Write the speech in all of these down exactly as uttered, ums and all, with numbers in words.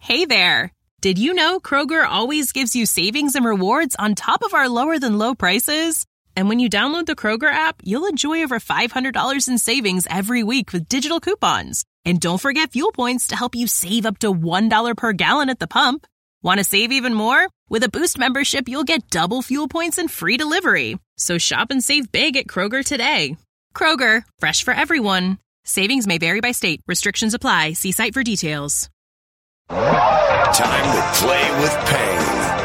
Hey there! Did you know Kroger always gives you savings and rewards on top of our lower-than-low prices? And when you download the Kroger app, you'll enjoy over five hundred dollars in savings every week with digital coupons. And don't forget fuel points to help you save up to one dollar per gallon at the pump. Want to save even more? With a Boost membership, you'll get double fuel points and free delivery. So shop and save big at Kroger today. Kroger, fresh for everyone. Savings may vary by state. Restrictions apply. See site for details. Time to play with pain.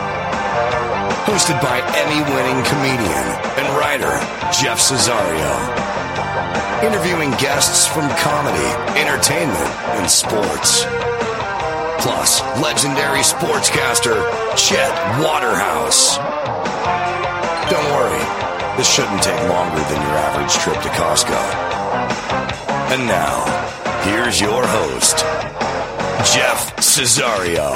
Hosted by Emmy-winning comedian and writer Jeff Cesario. Interviewing guests from comedy, entertainment, and sports. Plus, legendary sportscaster Chet Waterhouse. Don't worry, this shouldn't take longer than your average trip to Costco. And now, here's your host, Jeff Cesario.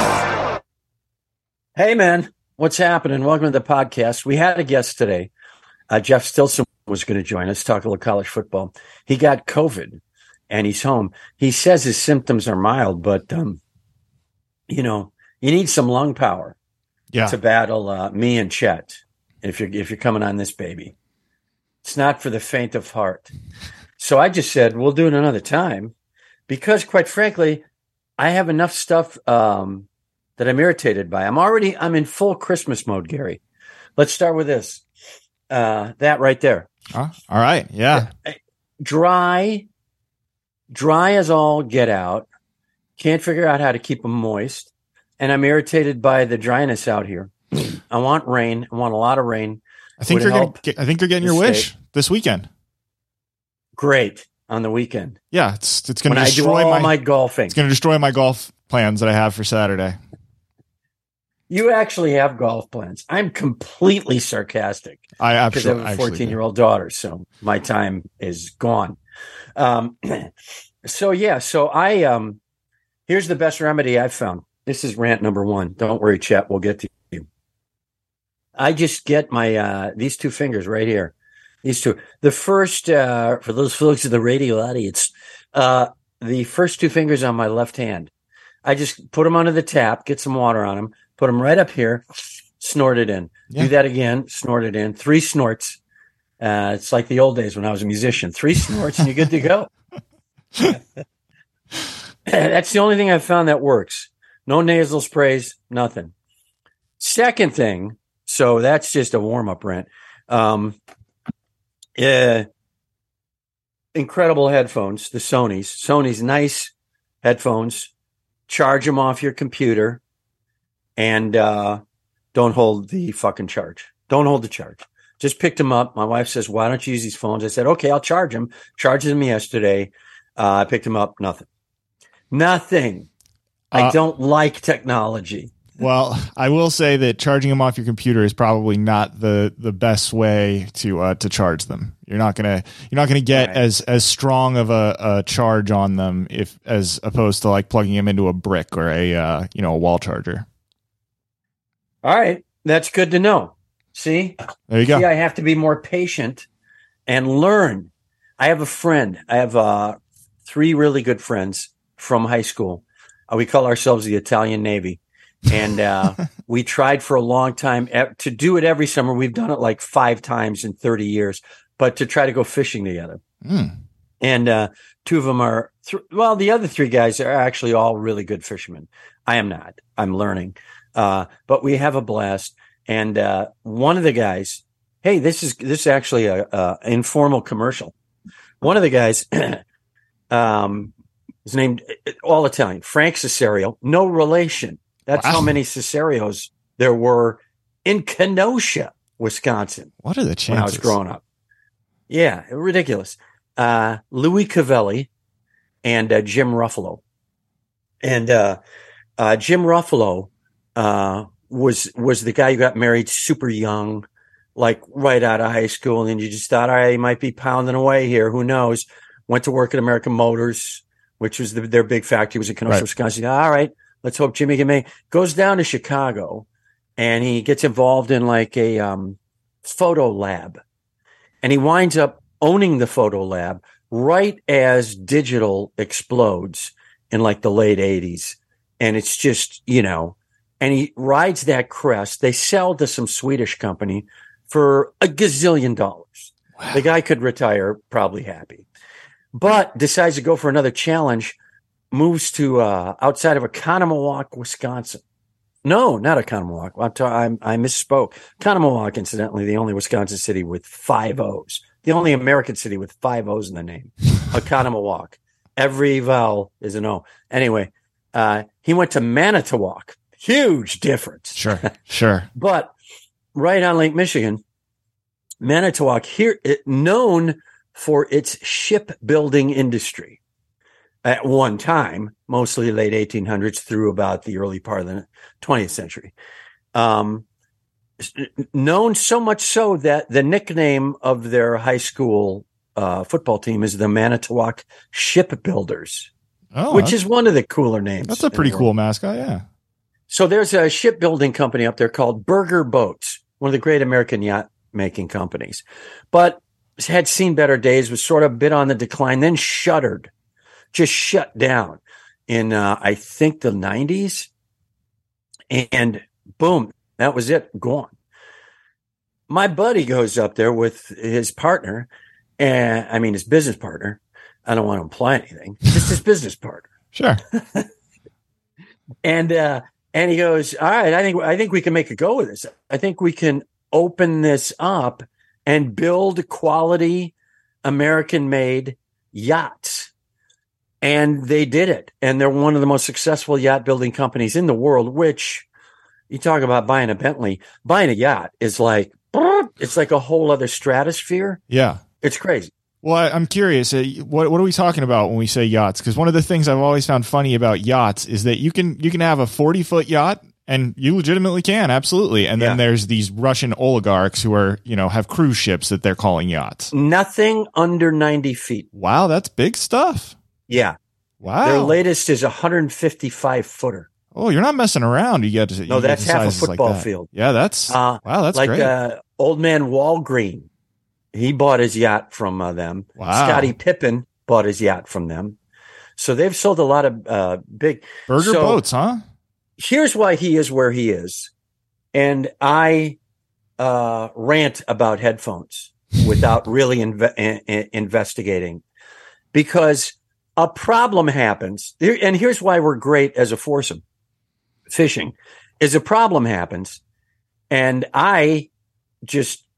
Hey, man. What's happening? Welcome to the podcast. We had a guest today. Uh, Jeff Stilson was going to join us, talk a little college football. He got COVID, and he's home. He says his symptoms are mild, but, um, you know, you need some lung power yeah. to battle uh, me and Chet if you're, if you're coming on this baby. It's not for the faint of heart. So I just said, we'll do it another time because, quite frankly, I have enough stuff um, that I'm irritated by. I'm already, I'm in full Christmas mode, Gary. Let's start with this. Uh, that right there. Oh, all right. Yeah. Dry, dry as all get out. Can't figure out how to keep them moist. And I'm irritated by the dryness out here. I want rain. I want a lot of rain. I think Would you're getting, get, I think you're getting your state. wish this weekend. Great. On the weekend. Yeah. It's, it's going to when destroy I do all my, my golfing. It's going to destroy my golf plans that I have for Saturday. You actually have golf plans. I'm completely sarcastic. I Because I absolutely have a fourteen-year-old daughter, so my time is gone. Um, so, yeah, so I um, here's the best remedy I've found. This is rant number one. Don't worry, Chet, we'll get to you. I just get my uh, these two fingers right here. These two. The first, uh, for those folks in the radio audience, uh, the first two fingers on my left hand, I just put them under the tap, get some water on them, put them right up here, snort it in. Yeah. Do that again, snort it in. Three snorts. Uh, it's like the old days when I was a musician. Three snorts and you're good to go. That's the only thing I've found that works. No nasal sprays, nothing. Second thing, so that's just a warm-up rant. Um, uh, incredible headphones, the Sony's. Sony's nice headphones. Charge them off your computer and uh, don't hold the fucking charge. Don't hold the charge. Just picked them up. My wife says, why don't you use these phones? I said, okay, I'll charge them. Charged them yesterday. Uh, I picked them up. Nothing. Nothing. I Uh, don't like technology. Well, I will say that charging them off your computer is probably not the, the best way to uh, to charge them. You're not gonna you're not gonna get Right. as as strong of a, a charge on them if as opposed to like plugging them into a brick or a uh, you know a wall charger. All right. That's good to know. See? There you go. See, I have to be more patient and learn. I have a friend. I have uh, three really good friends from high school. Uh, we call ourselves the Italian Navy. And uh, we tried for a long time e- to do it every summer. We've done it like five times in thirty years, but to try to go fishing together. Mm. And uh, two of them are, th- well, the other three guys are actually all really good fishermen. I am not. I'm learning. Uh, but we have a blast. And uh, one of the guys, hey, this is this is actually a, a informal commercial. One of the guys, um, is named all Italian, Frank Cesario, no relation. That's Wow. how many Cesarios there were in Kenosha, Wisconsin, What are the chances? when I was growing up. Yeah, ridiculous. Uh, Louis Cavelli and uh, Jim Ruffalo. And uh, uh, Jim Ruffalo uh, was was the guy who got married super young, like right out of high school. And you just thought, all right, he might be pounding away here. Who knows? Went to work at American Motors, which was the, their big factory. Was in Kenosha, Right. Wisconsin. All right, let's hope Jimmy can make. Goes down to Chicago, and he gets involved in like a um, photo lab, and he winds up owning the photo lab right as digital explodes in like the late eighties. and it's just, you know, and he rides that crest. They sell to some Swedish company for a gazillion dollars. Wow. The guy could retire probably happy, but decides to go for another challenge, moves to uh, outside of Oconomowoc, Wisconsin. No, not Oconomowoc. I'm ta- I'm, I misspoke. Oconomowoc, incidentally, the only Wisconsin city with five O's. The only American city with five O's in the name. Oconomowoc. Every vowel is an O. Anyway, uh, he went to Manitowoc. Huge difference. Sure, sure. But right on Lake Michigan, Manitowoc, here it, known for its shipbuilding industry at one time, mostly late eighteen hundreds through about the early part of the twentieth century. Um, known so much so that the nickname of their high school uh, football team is the Manitowoc Shipbuilders, oh, which is one of the cooler names. That's a pretty cool mascot, yeah. So there's a shipbuilding company up there called Burger Boats, one of the great American yacht making companies, but had seen better days, was sort of a bit on the decline, then shuttered, just shut down in, uh, I think, the nineties. And boom, that was it, gone. My buddy goes up there with his partner, and I mean, his business partner. I don't want to imply anything, just his business partner. Sure. and, uh, And he goes, all right, I think I think we can make a go of this. I think we can open this up and build quality American-made yachts. And they did it. And they're one of the most successful yacht building companies in the world, which you talk about buying a Bentley. Buying a yacht is like, it's like a whole other stratosphere. Yeah. It's crazy. Well, I, I'm curious. Uh, what what are we talking about when we say yachts? Because one of the things I've always found funny about yachts is that you can you can have a forty foot yacht, and you legitimately can, absolutely. And then yeah. there's these Russian oligarchs who are, you know, have cruise ships that they're calling yachts. Nothing under ninety feet. Wow, that's big stuff. Yeah. Wow. Their latest is a one hundred fifty-five footer. Oh, you're not messing around. You get to no, that's half a football like field. Yeah, that's uh, wow. That's like great. Uh, old man Walgreen. He bought his yacht from uh, them. Wow. Scottie Pippen bought his yacht from them. So they've sold a lot of uh, big burger so boats, huh? Here's why he is where he is. And I uh, rant about headphones without really inve- in- investigating, because a problem happens. And here's why we're great as a foursome. Fishing is a problem happens. And I just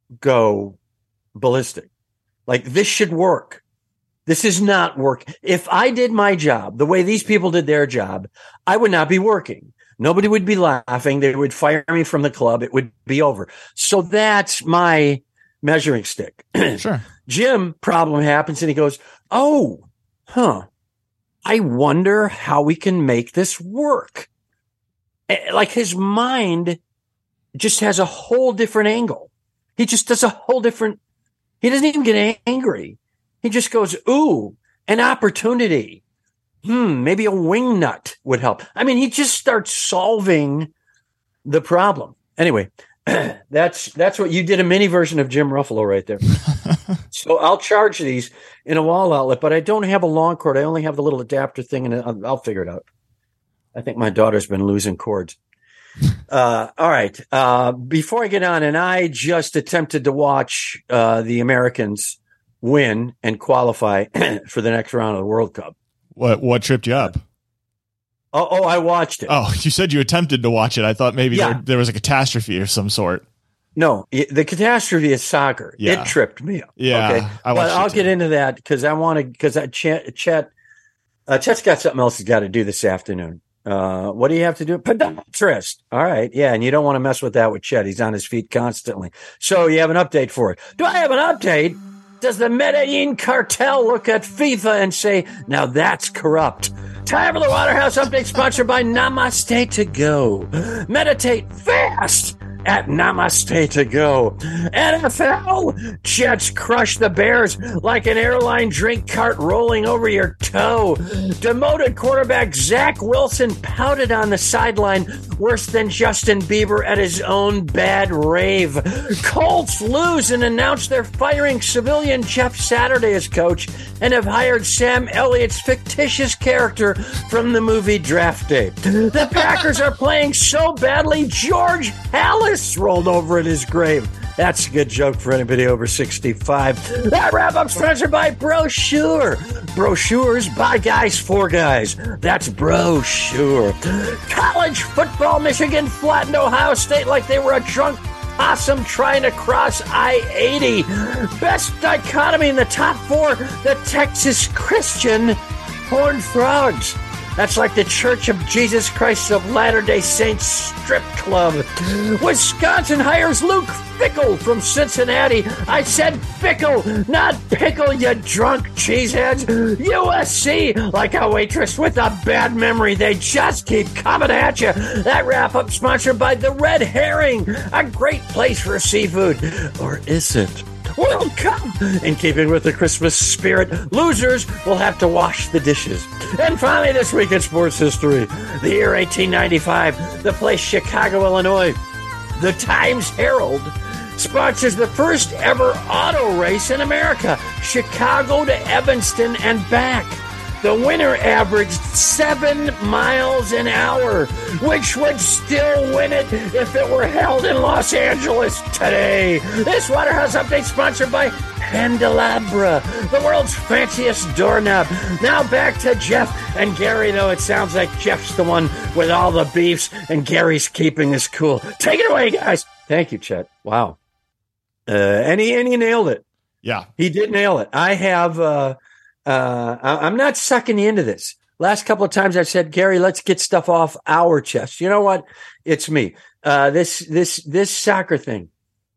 go ballistic. Like, this should work. This is not work. If I did my job the way these people did their job, I would not be working. Nobody would be laughing. They would fire me from the club. It would be over. So that's my measuring stick. Sure. Jim, problem happens, and he goes, oh, huh. I wonder how we can make this work. Like, his mind just has a whole different angle. He just does a whole different He doesn't even get angry. He just goes, ooh, an opportunity. Hmm, maybe a wing nut would help. I mean, he just starts solving the problem. Anyway, that's that's what you did, a mini version of Jim Ruffalo right there. So I'll charge these in a wall outlet, but I don't have a long cord. I only have the little adapter thing, and I'll, I'll figure it out. I think my daughter's been losing cords. Uh, all right. Uh, before I get on, and I just attempted to watch uh, the Americans win and qualify for the next round of the World Cup. What what tripped you up? Oh, oh, I watched it. Oh, you said you attempted to watch it. I thought maybe yeah. there, there was a catastrophe of some sort. No, the catastrophe is soccer. Yeah. It tripped me up. Yeah, okay, I but I'll get into that because I want to. Because Chet, Chet, uh, Chet's got something else he's got to do this afternoon. Uh, what do you have to do? Podiatrist. All right. Yeah. And you don't want to mess with that with Chet. He's on his feet constantly. So you have an update for it. Do I have an update? Does the Medellin cartel look at FIFA and say, now that's corrupt? Time for the Waterhouse Update, sponsored by Namaste To Go. Meditate fast at Namaste to go. N F L, Jets crush the Bears like an airline drink cart rolling over your toe. Demoted quarterback Zach Wilson pouted on the sideline worse than Justin Bieber at his own bad rave. Colts lose and announce they're firing civilian Jeff Saturday as coach and have hired Sam Elliott's fictitious character from the movie Draft Day. The Packers are playing so badly, George Halas rolled over in his grave. That's a good joke for anybody over sixty-five. That wrap-up sponsored by Brochure. Brochures by guys for guys. That's Brochure. College football, Michigan flattened Ohio State like they were a drunk possum trying to cross I eighty. Best dichotomy in the top four, the Texas Christian Horned Frogs. That's like the Church of Jesus Christ of Latter-day Saints strip club. Wisconsin hires Luke Fickell from Cincinnati. I said Fickle, not pickle, you drunk cheeseheads. U S C, like a waitress with a bad memory. They just keep coming at you. That wrap-up sponsored by The Red Herring, a great place for seafood. Or is it? World Cup! In keeping with the Christmas spirit, losers will have to wash the dishes. And finally, this week in sports history, the year eighteen ninety-five, the place Chicago, Illinois. The Times Herald sponsors the first ever auto race in America, Chicago to Evanston and back. The winner averaged seven miles an hour, which would still win it if it were held in Los Angeles today. This Waterhouse Update sponsored by Candelabra, the world's fanciest doorknob. Now back to Jeff and Gary, though it sounds like Jeff's the one with all the beefs and Gary's keeping us cool. Take it away, guys. Thank you, Chet. Wow. Uh, and, he, and he nailed it. Yeah. He did nail it. I have... Uh, Uh, I'm not sucking you into this. Last couple of times I've said, Gary, let's get stuff off our chest. You know what? It's me. Uh, this, this, this soccer thing.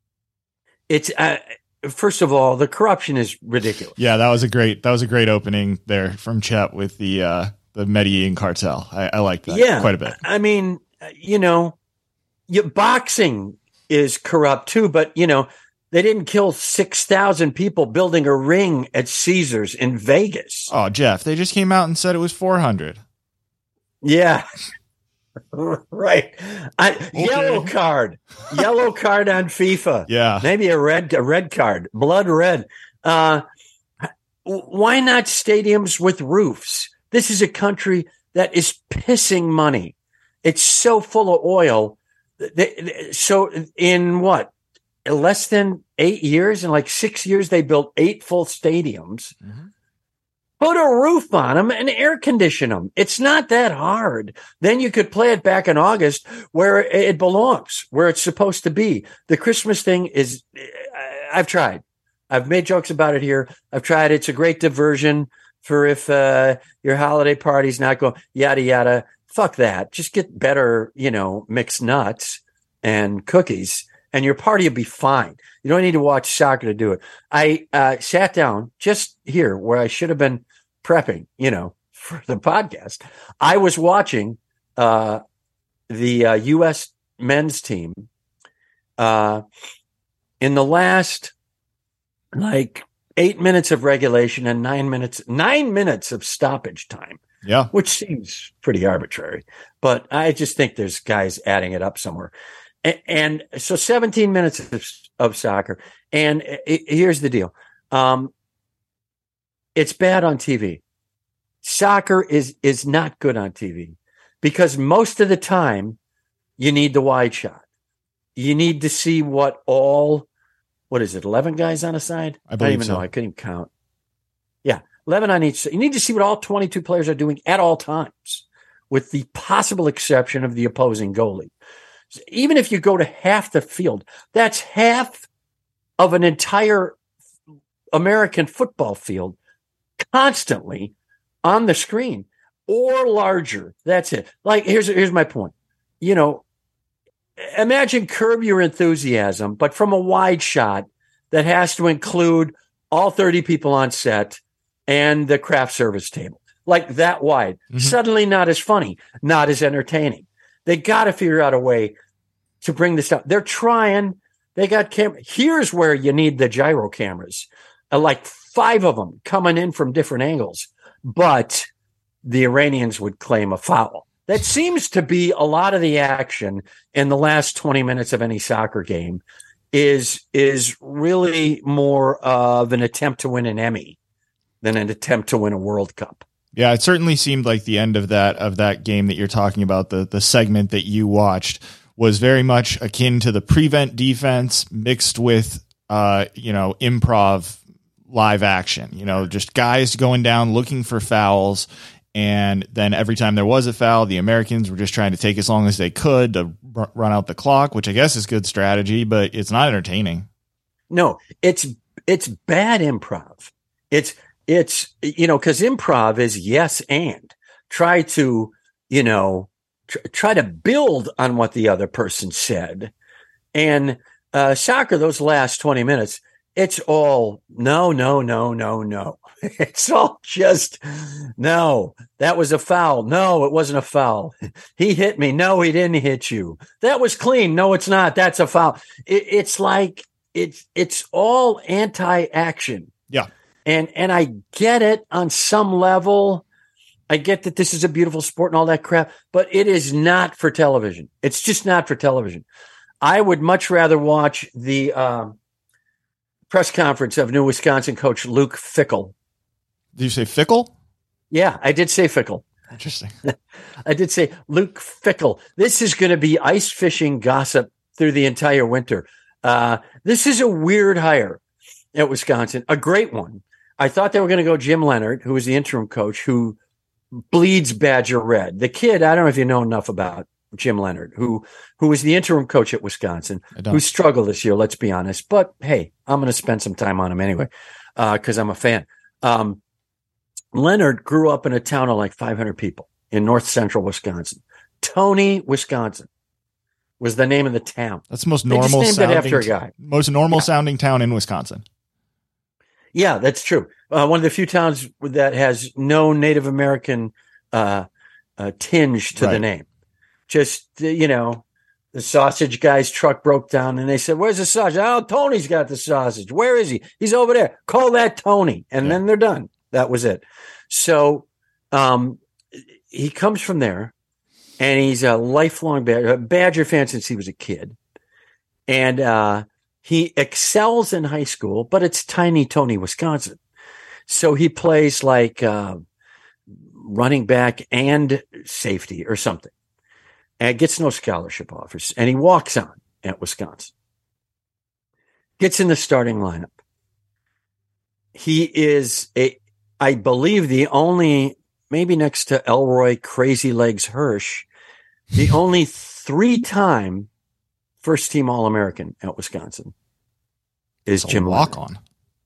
It's, uh, first of all, the corruption is ridiculous. Yeah, that was a great, that was a great opening there from Chet with the, uh, the Medellin cartel. I, I liked that yeah, quite a bit. I mean, you know, you, boxing is corrupt too, but you know, they didn't kill six thousand people building a ring at Caesars in Vegas. Oh, Jeff, they just came out and said it was four hundred. Yeah. Right. I, okay. Yellow card. Yellow card on FIFA. Yeah. Maybe a red a red card. Blood red. Uh, why not stadiums with roofs? This is a country that is pissing money. It's so full of oil. So in what? Less than eight years, in like six years, they built eight full stadiums. Mm-hmm. Put a roof on them and air condition them. It's not that hard. Then you could play it back in August where it belongs, where it's supposed to be. The Christmas thing is, I've tried. I've made jokes about it here. I've tried. It's a great diversion for if uh, your holiday party's not going, yada, yada. Fuck that. Just get better, you know, mixed nuts and cookies. And your party will be fine. You don't need to watch soccer to do it. I uh, sat down just here where I should have been prepping, you know, for the podcast. I was watching uh, the uh, U S men's team uh, in the last like eight minutes of regulation and nine minutes, nine minutes of stoppage time. Yeah, which seems pretty arbitrary, but I just think there's guys adding it up somewhere. And so seventeen minutes of, of soccer. And it, here's the deal. Um, it's bad on T V. Soccer is, is not good on T V because most of the time you need the wide shot. You need to see what all, what is it? eleven guys on a side? I believe I don't even so. know. I couldn't even count. Yeah. eleven on each side. You need to see what all twenty-two players are doing at all times with the possible exception of the opposing goalie. Even if you go to half the field, that's half of an entire American football field constantly on the screen or larger. That's it. Like, here's, here's my point. You know, imagine Curb Your Enthusiasm, but from a wide shot that has to include all thirty people on set and the craft service table. Like that wide. Mm-hmm. Suddenly not as funny, not as entertaining. They got to figure out a way to bring this down. They're trying. They got camera. Here's where you need the gyro cameras, uh, like five of them coming in from different angles. But the Iranians would claim a foul. That seems to be a lot of the action in the last twenty minutes of any soccer game is, is really more of an attempt to win an Emmy than an attempt to win a World Cup. Yeah, it certainly seemed like the end of that of that game that you're talking about, the the segment that you watched, was very much akin to the prevent defense mixed with uh, you know, improv live action. You know, just guys going down looking for fouls. And then every time there was a foul, the Americans were just trying to take as long as they could to r- run out the clock, which I guess is good strategy, but it's not entertaining. No, it's it's bad improv. It's it's you know, because improv is yes and try to you know tr- try to build on what the other person said, and uh, soccer those last twenty minutes, it's all no no no no no. It's all just, no, that was a foul. No, it wasn't a foul. He hit me. No, he didn't hit you. That was clean. No, it's not. That's a foul. It, it's like, it's, it's all anti-action. Yeah. And, and I get it on some level. I get that this is a beautiful sport and all that crap, but it is not for television. It's just not for television. I would much rather watch the um, press conference of new Wisconsin coach Luke Fickell. Did you say Fickle? Yeah, I did say Fickell. Interesting. I did say Luke Fickell. This is going to be ice fishing gossip through the entire winter. Uh, this is a weird hire at Wisconsin, a great one. I thought they were going to go Jim Leonard, who was the interim coach, who bleeds Badger red. The kid, I don't know if you know enough about Jim Leonard, who who was the interim coach at Wisconsin, who struggled this year, let's be honest. But, hey, I'm going to spend some time on him anyway because uh, I'm a fan. Um, Leonard grew up in a town of like five hundred people in north central Wisconsin. Tony, Wisconsin was the name of the town. That's the most normal they just named sounding, it after a guy. Most normal yeah. sounding town in Wisconsin. Yeah, that's true. Uh, one of the few towns that has no Native American uh, uh, tinge to right. the name. Just, uh, you know, the sausage guy's truck broke down and they said, where's the sausage? Oh, Tony's got the sausage. Where is he? He's over there. Call that Tony. And yeah. then they're done. That was it. So um, he comes from there, and he's a lifelong Badger, Badger fan since he was a kid. And uh, he excels in high school, but it's tiny Tony, Wisconsin. So he plays like uh, running back and safety or something, and gets no scholarship offers. And he walks on at Wisconsin. Gets in the starting lineup. He is a I believe the only, maybe next to Elroy Crazy Legs Hirsch, the only three-time first-team All-American at Wisconsin is It's Jim walk Leonard. on.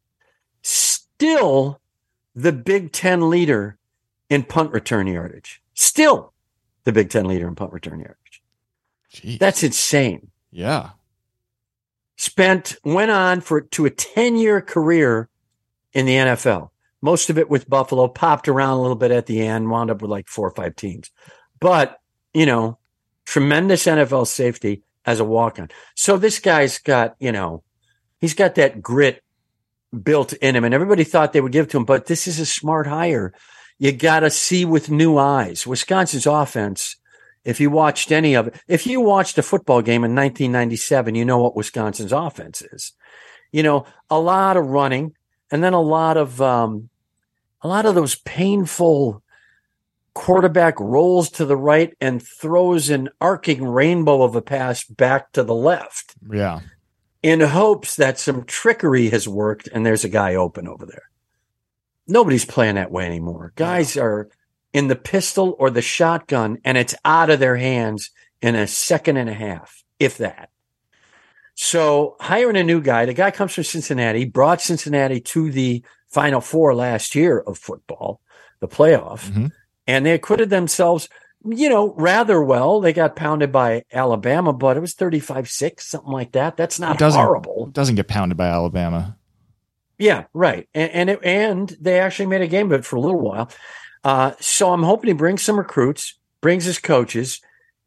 Still the Big Ten leader in punt return yardage. Still the Big Ten leader in punt return yardage. Jeez. That's insane. Yeah. Spent, went on for to a ten-year career in the N F L. Most of it with Buffalo, popped around a little bit at the end, wound up with like four or five teams. But, you know, tremendous N F L safety as a walk-on. So this guy's got, you know, he's got that grit built in him, and everybody thought they would give it to him, but this is a smart hire. You got to see with new eyes. Wisconsin's offense, if you watched any of it, if you watched a football game in nineteen ninety-seven, you know what Wisconsin's offense is. You know, a lot of running, and then a lot of, um, a lot of those painful quarterback rolls to the right and throws an arcing rainbow of a pass back to the left. Yeah. In hopes that some trickery has worked and there's a guy open over there. Nobody's playing that way anymore. Guys are in the pistol or the shotgun and it's out of their hands in a second and a half, if that. So hiring a new guy, the guy comes from Cincinnati, brought Cincinnati to the Final Four last year of football, the playoff, Mm-hmm. and they acquitted themselves, you know, rather well. They got pounded by Alabama, but it was thirty-five six, something like that. That's not doesn't, horrible. Doesn't get pounded by Alabama. Yeah, right. And and, it, and they actually made a game of it for a little while. Uh, so I'm hoping he brings some recruits, brings his coaches,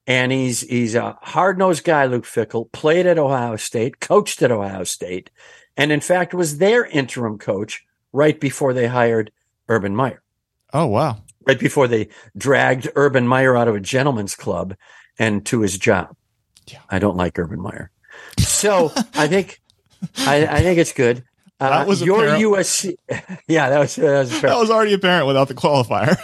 And he's he's a hard-nosed guy, Luke Fickell, played at Ohio State, coached at Ohio State, and in fact was their interim coach right before they hired Urban Meyer. Oh, wow. Right before they dragged Urban Meyer out of a gentleman's club and to his job. Yeah. I don't like Urban Meyer. So I think I, I think it's good. Uh, That was your apparent. U S C. Yeah, that was, that was That apparent. was already apparent without the qualifier.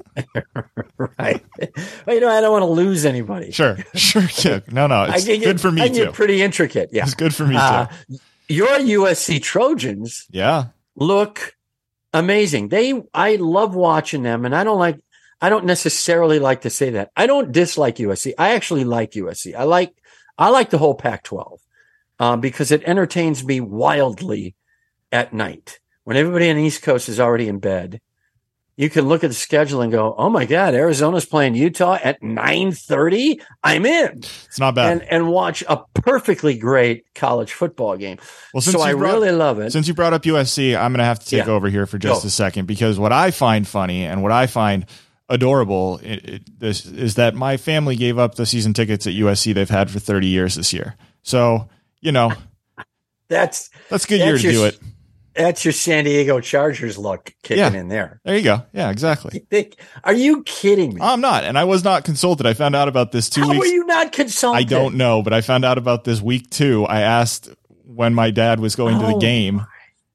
Right. Well, you know, I don't want to lose anybody. Sure. Sure. Yeah. No, no. It's I can get, good for me I can too. get pretty intricate. Yeah. It's good for me Uh, too. your U S C Trojans Yeah. look amazing. They, I love watching them, and I don't like, I don't necessarily like to say that. I don't dislike U S C. I actually like U S C. I like, I like the whole Pac twelve um, because it entertains me wildly at night when everybody on the East Coast is already in bed. You can look at the schedule and go, "Oh my God, Arizona's playing Utah at nine thirty. I'm in." It's not bad. And and watch a perfectly great college football game. Well, since so you I brought- really love it. Since you brought up U S C, I'm going to have to take Yeah. over here for just Go. a second, because what I find funny and what I find adorable it, it, this is that my family gave up the season tickets at U S C they've had for thirty years this year. So, you know, That's that's a good That's year to your- do it. that's your San Diego Chargers look kicking Yeah. in there. There you go. Yeah, exactly. They- Are you kidding me? I'm not. And I was not consulted. I found out about this two How weeks. were you not consulted? I don't know, but I found out about this week two. I asked when my dad was going to the Oh, game,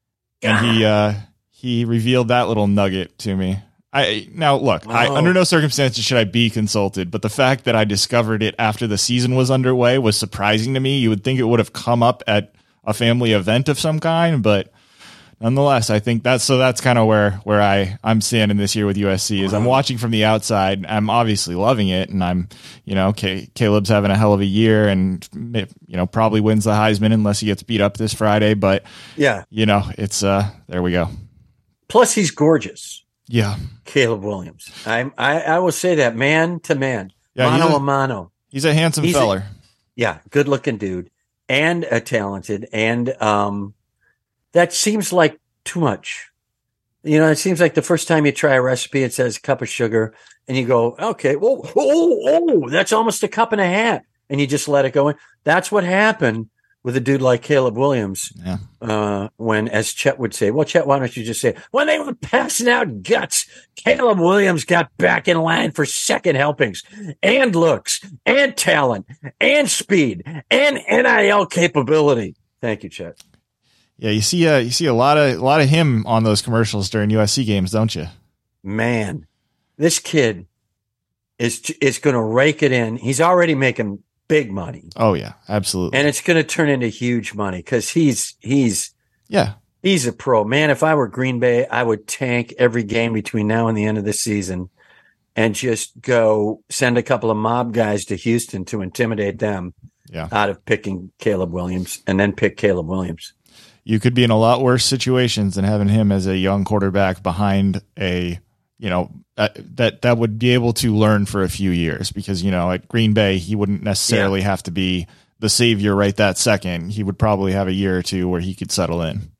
and he uh, he revealed that little nugget to me. I now look. I Oh. under no circumstances should I be consulted, but the fact that I discovered it after the season was underway was surprising to me. You would think it would have come up at a family event of some kind, but nonetheless, I think that's so. That's kind of where where I I'm standing this year with U S C. Is I'm watching from the outside. I'm obviously loving it, and I'm you know K- Caleb's having a hell of a year, and you know probably wins the Heisman unless he gets beat up this Friday. But Yeah. you know it's uh there we go. Plus, he's gorgeous, Yeah, Caleb Williams. I'm, I I will say that man to man, Yeah, he's mano a- a mano. he's a handsome He's a- feller. Yeah, good looking dude, and a talented, and um, that seems like too much. You know, it seems like the first time you try a recipe, it says cup of sugar, and you go, okay, well, oh, oh, that's almost a cup and a half, and you just let it go in. That's what happened with a dude like Caleb Williams. Yeah. Uh, when, as Chet would say, well, Chet, why don't you just say, when they were passing out guts, Caleb Williams got back in line for second helpings, and looks, and talent, and speed, and N I L capability. Thank you, Chet. Yeah, you see, uh, you see a lot of a lot of him on those commercials during U S C games, don't you? Man, this kid is is going to rake it in. He's already making big money, Oh yeah, absolutely. and it's going to turn into huge money because he's he's yeah, he's a pro. Man, if I were Green Bay, I would tank every game between now and the end of the season and just go send a couple of mob guys to Houston to intimidate them yeah. out of picking Caleb Williams, and then pick Caleb Williams. You could be in a lot worse situations than having him as a young quarterback behind a, you know, uh, that that would be able to learn for a few years, because, you know, at Green Bay, he wouldn't necessarily have to be the savior right that second. He would probably have a year or two where he could settle in.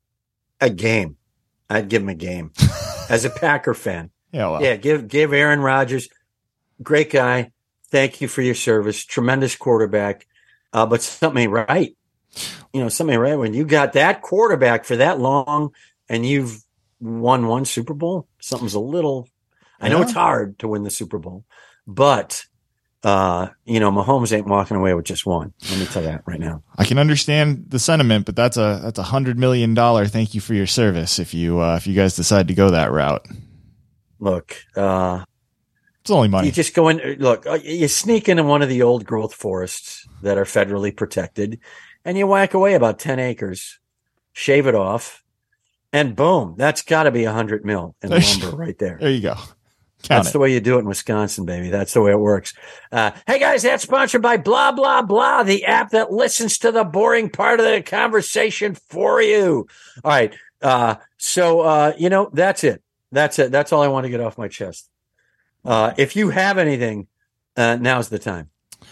A game. I'd give him a game as a Packer fan. Yeah. Well, Yeah, give give Aaron Rodgers, great guy. Thank you for your service. Tremendous quarterback. Uh, but something ain't right. You know, something ain't right when you got that quarterback for that long and you've won one Super Bowl. Something's a little. I know Yeah. it's hard to win the Super Bowl, but uh, you know, Mahomes ain't walking away with just one. Let me tell you that right now. I can understand the sentiment, but that's a that's a hundred million dollar thank you for your service if you uh, if you guys decide to go that route. Look, uh, It's only money. you just go in. Look, uh, you sneak into one of the old growth forests that are federally protected, and you whack away about ten acres, shave it off, and boom, that's got to be a hundred mil in There's- lumber right there. There you go. Count That's it. the way you do it in Wisconsin, baby. That's the way it works. Uh, hey guys, that's sponsored by blah, blah, blah, the app that listens to the boring part of the conversation for you. All right. Uh, so, uh, you know, that's it. That's it. That's all I want to get off my chest. Uh, if you have anything, uh, now's the time.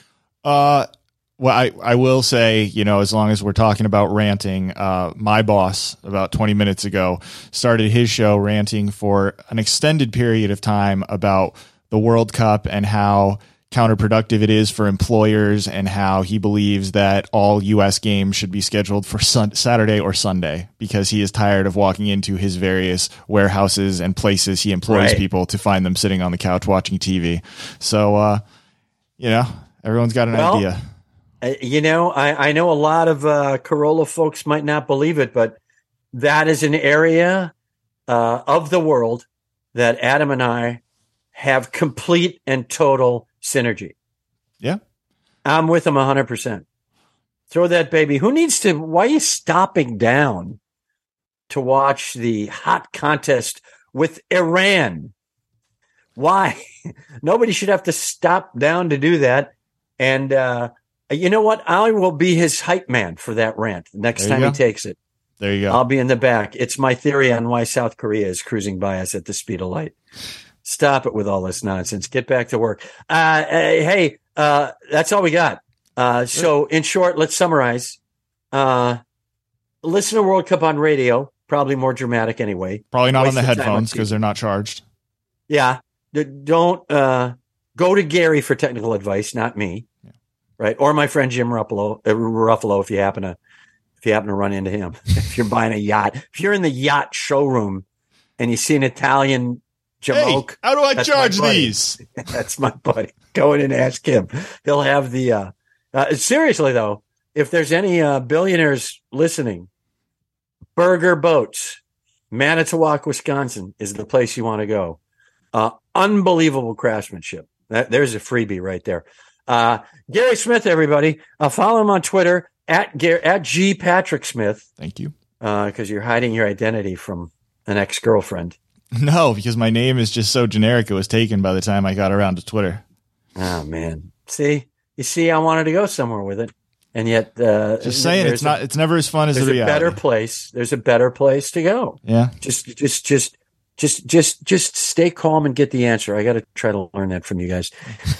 Uh, well, I, I will say, you know, as long as we're talking about ranting, uh, my boss about twenty minutes ago started his show ranting for an extended period of time about the World Cup and how counterproductive it is for employers and how he believes that all U S games should be scheduled for sun- Saturday or Sunday because he is tired of walking into his various warehouses and places he employs right. people to find them sitting on the couch watching T V. So, uh, you know, everyone's got an well, idea. You know, I, I know a lot of uh, Corolla folks might not believe it, but that is an area uh, of the world that Adam and I have complete and total synergy. Yeah. I'm with him one hundred percent. Throw that baby. Who needs to, why are you stopping down to watch the hot contest with Iran? Why? Nobody should have to stop down to do that. And uh, you know what? I will be his hype man for that rant next time go. he takes it. There you go. I'll be in the back. It's my theory on why South Korea is cruising by us at the speed of light. Stop it with all this nonsense. Get back to work. Uh, hey, uh, that's all we got. Uh, so in short, let's summarize. Uh, listen to World Cup on radio, probably more dramatic anyway. Probably not Waste on the of time headphones on because they're not charged. Yeah. D- Don't uh, go to Gary for technical advice, not me. Yeah. Right. Or my friend Jim Ruffalo, uh, Ruffalo, if you happen to, if you happen to run into him, if you're buying a yacht, if you're in the yacht showroom and you see an Italian Jamoke, hey, how do I that's charge my buddy. these? That's my buddy. Go in and ask him. He'll have the, uh, uh, seriously though, if there's any uh, billionaires listening, Burger Boats, Manitowoc, Wisconsin is the place you want to go. Uh, unbelievable craftsmanship. That, there's a freebie right there. Uh, Gary Smith, everybody. Uh, follow him on Twitter at Gary, at G Patrick Smith. Thank you. Because uh, you're hiding your identity from an ex-girlfriend. No, because my name is just so generic. It was taken by the time I got around to Twitter. Oh man. See, you see, I wanted to go somewhere with it. And yet, uh, just saying, it's not, a, it's never as fun as the reality. There's a better place. There's a better place to go. Yeah. Just, just, just, just, just, just stay calm and get the answer. I got to try to learn that from you guys.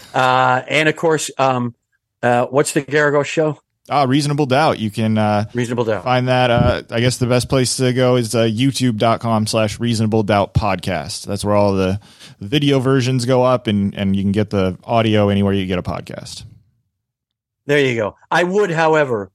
Uh, and of course, um, uh, what's the Garagos show? Uh, Reasonable Doubt. You can, uh, Reasonable Doubt. Find that. Uh, I guess the best place to go is, uh, youtube.com slash Reasonable Doubt podcast. That's where all the video versions go up and, and you can get the audio anywhere you get a podcast. There you go. I would, however,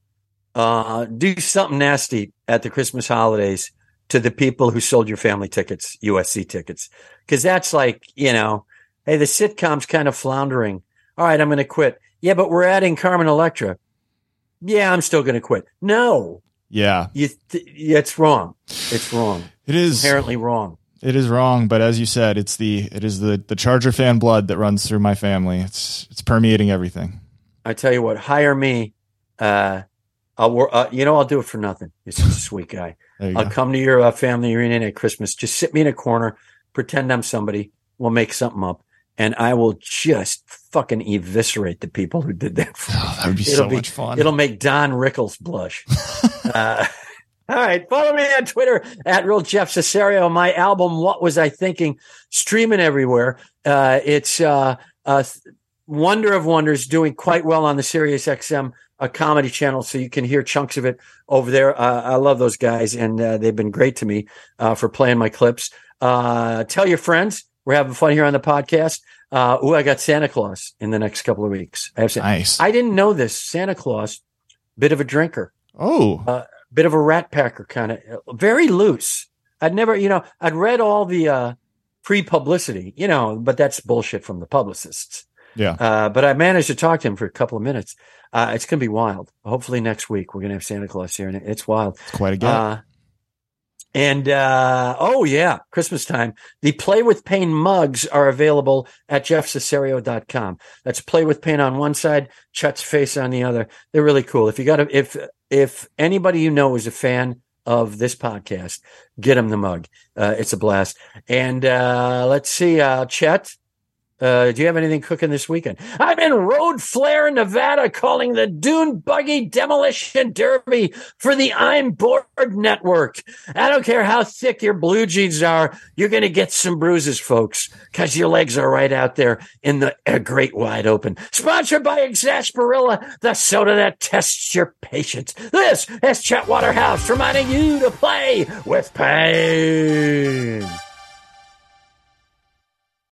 uh, do something nasty at the Christmas holidays to the people who sold your family tickets, U S C tickets. Cause that's like, you know, hey, the sitcom's kind of floundering. All right, I'm going to quit. Yeah, but we're adding Carmen Electra. Yeah, I'm still going to quit. No. Yeah. You th- it's wrong. It's wrong. It is inherently wrong. It is wrong, but as you said, it's the it is the the Charger fan blood that runs through my family. It's it's permeating everything. I tell you what, hire me. Uh, I'll uh, you know I'll do it for nothing. You're such a sweet guy. I'll go. come to your uh, family reunion at Christmas. Just sit me in a corner, pretend I'm somebody. We'll make something up, and I will just fucking eviscerate the people who did that. For oh, that would be it'll so be, much fun. It'll make Don Rickles blush. uh, all right, follow me on Twitter at Real Jeff Cesario. My album, What Was I Thinking, streaming everywhere. Uh, it's uh, uh, Wonder of Wonders, doing quite well on the Sirius X M a comedy channel, so you can hear chunks of it over there. Uh, I love those guys, and uh, they've been great to me uh, for playing my clips. Uh, tell your friends. We're having fun here on the podcast. Uh, ooh, I got Santa Claus in the next couple of weeks. I have Santa. Nice. I didn't know this. Santa Claus, bit of a drinker. Oh. Uh, bit of a rat packer, kind of very loose. I'd never, you know, I'd read all the uh, pre-publicity, you know, but that's bullshit from the publicists. Yeah. Uh, but I managed to talk to him for a couple of minutes. Uh, it's going to be wild. Hopefully next week we're going to have Santa Claus here, and it's wild. It's quite a get. Uh, and, uh, oh yeah, Christmas time. The Play With Pain mugs are available at jeff cesario dot com. That's Play With Pain on one side, Chet's face on the other. They're really cool. If you got to, if, if anybody you know is a fan of this podcast, get them the mug. Uh, it's a blast. And, uh, let's see, uh, Chet. Uh, do you have anything cooking this weekend? I'm in Road Flare, Nevada, calling the Dune Buggy Demolition Derby for the I'm Bored Network. I don't care how thick your blue jeans are. You're going to get some bruises, folks, because your legs are right out there in the uh, great wide open. Sponsored by Exasperilla, the soda that tests your patience. This is Chet Waterhouse reminding you to play with pain.